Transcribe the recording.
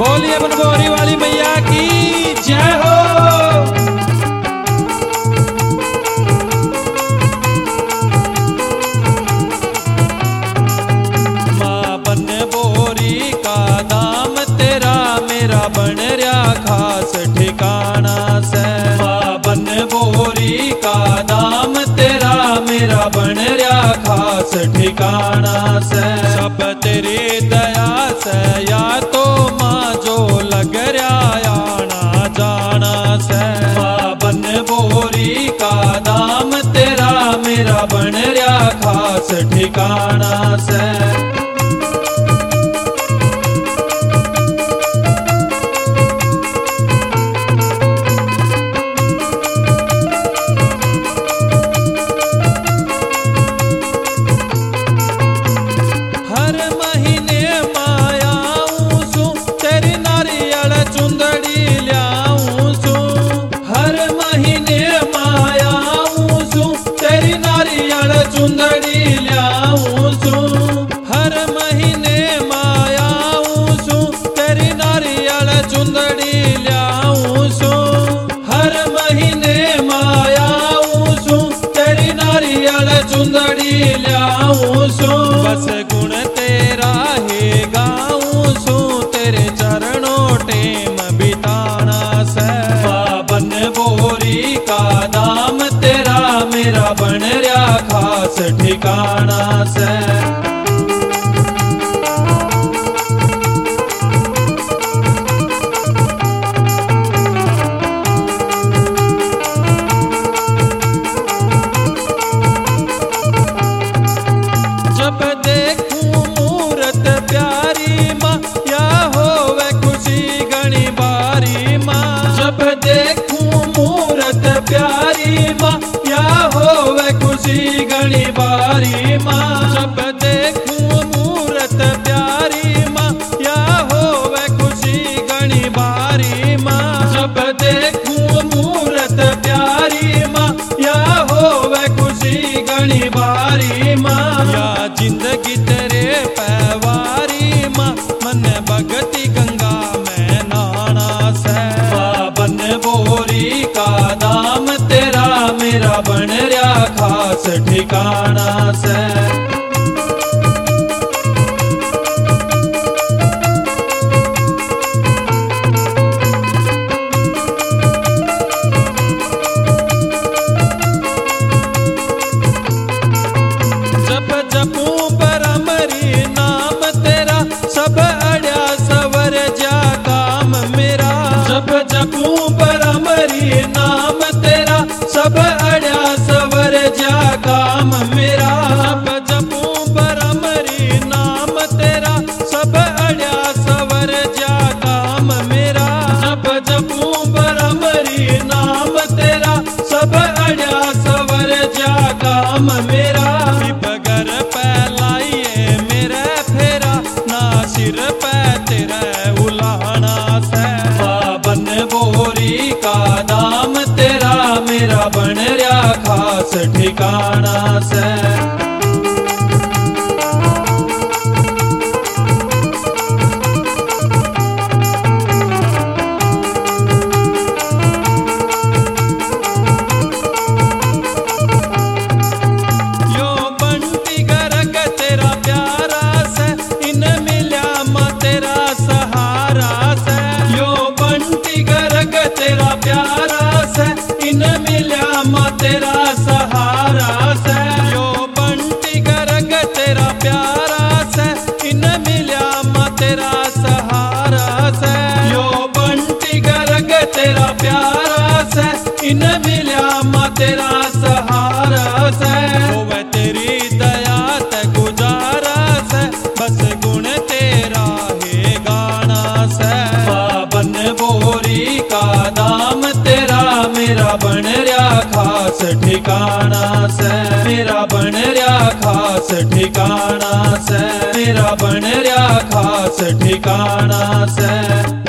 बोलिए बनगोरी वाली मैया की जय हो। माँ बनगोरी का दाम तेरा मेरा बन रहा खास ठिकाना से। माँ बनगोरी का दाम तेरा मेरा बन रहा खास ठिकाना से। सब तेरी दया से या तो माँ जो लग रहा आना जाना से। माँ बनगोरी का दाम तेरा मेरा बन रहा खास ठिकाना से। चुंदड़ी ल्याऊं सू हर महीने मायाऊं सू तेरी नारियल चुंदड़ी ल्याऊं सू। हर महीने मायाऊं सू तेरी नारियल चुंदड़ी ल्याऊं सू। बस गुण तेरा ही गाऊं सू तेरे चरणों टेम बिताना से। माँ बनगोरी का दाम तेरा मेरा बन रहा खास ठिकाना से। जब देखूं मूरत प्यारी माँ या होवे खुशी घनी बारी माँ। जब देखूं मूरत प्यारी माँ या होवे खुशी घनी बारी माँ। जब देखूं मूरत प्यारी माँ या होवे खुशी घनी बारी माँ। जब देखूं मूरत प्यारी माँ या होवे खुशी घनी बारी माँ। या जिंदगी तेरे पैवारी माँ मन भगती गंगा में नाना से। माँ बनगोरी का दाम तेरा मेरा बन रहा खास ठिकाना से। जब जपूं परमरी नाम तेरा सब अड़या सवर जा काम मेरा। जब जपूं परमरी नाम तेरा सब अड़या सवर जा काम मेरा। जब जपूं परमरी नाम तेरा सब अड़या सवर जा काम मेरा। जब जपूं परमरी नाम तेरा सब अड़या सवर जा काम मेरा। बगर पहलाइए मेरे फेरा ना सिर पे तेरे उलाना से। माँ बनगोरी का दाम तेरा मेरा बन रहा खास ठिकाना से। इन मिल्या माँ तेरा सहारा से। यो बंटी गरग तेरा प्यारा से। इन मिल्या माँ तेरा सहारा से। यो बंटी गरग तेरा प्यारा से। इन मिल्या माँ तेरा सहारा से। होवे तेरी दया ते गुजारा से बस गुण तेरा ही गाना से। माँ बनगोरी का दाम तेरा मेरा बन रहा खास ठिकाना से। मेरा बन रहा खास ठिकाना से। मेरा बन रहा खास ठिकाना से।